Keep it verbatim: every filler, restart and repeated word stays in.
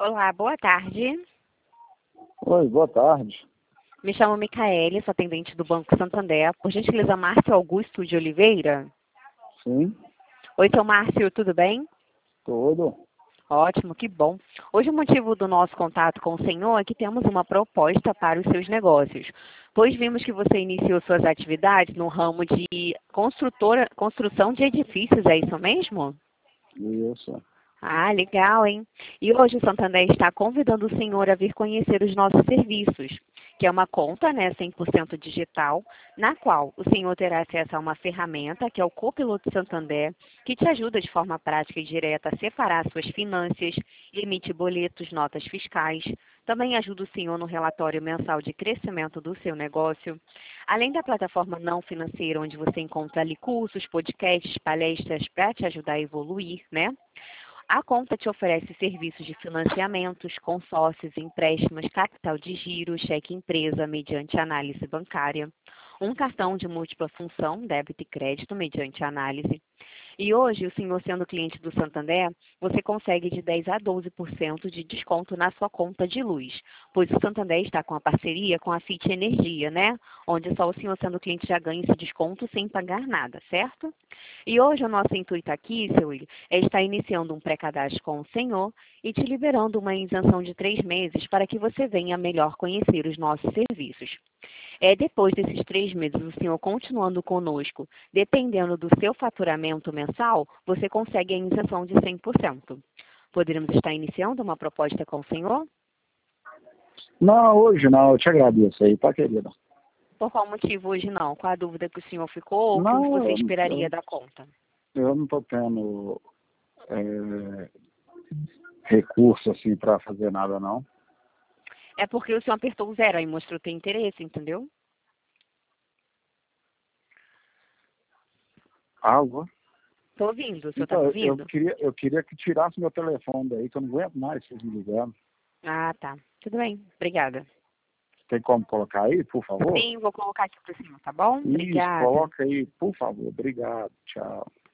Olá, boa tarde. Oi, boa tarde. Me chamo Micaele, sou atendente do Banco Santander. Por gentileza, Márcio Augusto de Oliveira? Sim, Oi, seu Márcio, tudo bem? tudo. Ótimo, que bom. Hoje o motivo do nosso contato com o senhor é que temos uma proposta para os seus negócios, pois vimos que você iniciou suas atividades no ramo de construtora, construção de edifícios, é isso mesmo? Isso. Ah, legal, hein? E hoje o Santander está convidando o senhor a vir conhecer os nossos serviços, que é uma conta, né, cem por cento digital, na qual o senhor terá acesso a uma ferramenta, que é o Copiloto Santander, que te ajuda de forma prática e direta a separar suas finanças, emite boletos, notas fiscais, também ajuda o senhor no relatório mensal de crescimento do seu negócio, além da plataforma não financeira, onde você encontra ali cursos, podcasts, palestras para te ajudar a evoluir, né? A conta te oferece serviços de financiamentos, consórcios, empréstimos, capital de giro, cheque empresa mediante análise bancária, um cartão de múltipla função, débito e crédito mediante análise. E hoje, o senhor sendo cliente do Santander, você consegue de dez a doze por cento de desconto na sua conta de luz, pois o Santander está com a parceria com a Fit Energia, né? Onde só o senhor sendo cliente já ganha esse desconto sem pagar nada, certo? E hoje o nosso intuito aqui, seu William, é estar iniciando um pré-cadastro com o senhor e te liberando uma isenção de três meses para que você venha melhor conhecer os nossos serviços. É, depois desses três meses, o senhor continuando conosco, dependendo do seu faturamento mensal, você consegue a isenção de cem por cento. Poderíamos estar iniciando uma proposta com o senhor? Não, hoje não, eu te agradeço aí, tá, querida? Por qual motivo hoje não? Qual a dúvida que o senhor ficou ou que Não, você eu, esperaria eu, da conta? eu não tô tendo é, recurso, assim, pra fazer nada, não. É porque o senhor apertou o zero aí, mostrou ter interesse, entendeu? Algo? Tô ouvindo, o senhor tá me Então, eu ouvindo? queria, eu queria que tirasse meu telefone daí, que eu não aguento mais vocês me ligando. Ah, tá. Tudo bem, obrigada. Tem como colocar aí, por favor? Sim, vou colocar aqui para o senhor, tá bom? Isso, Obrigada. coloca aí, por favor. Obrigado, tchau.